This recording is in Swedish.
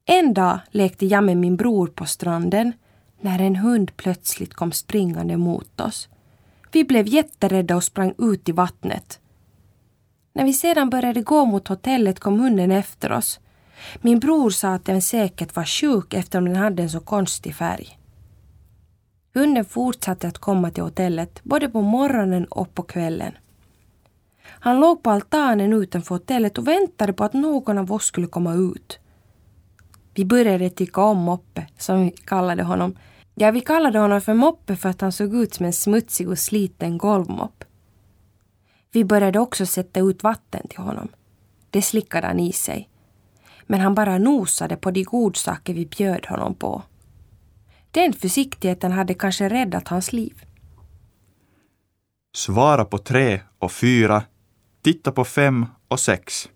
En dag lekte jag med min bror på stranden när en hund plötsligt kom springande mot oss. Vi blev jätterädda och sprang ut i vattnet. När vi sedan började gå mot hotellet kom hunden efter oss. Min bror sa att den säkert var sjuk eftersom den hade en så konstig färg. Hunden fortsatte att komma till hotellet både på morgonen och på kvällen. Han låg på altanen utanför hotellet och väntade på att någon av oss skulle komma ut. Vi började tycka om Moppe, som vi kallade honom. Ja, vi kallade honom för Moppe för att han såg ut som en smutsig och sliten golvmopp. Vi började också sätta ut vatten till honom. Det slickade han i sig. Men han bara nosade på de godsaker vi bjöd honom på. Den försiktigheten hade kanske räddat hans liv. Svara på 3 och 4. Titta på 5 och 6.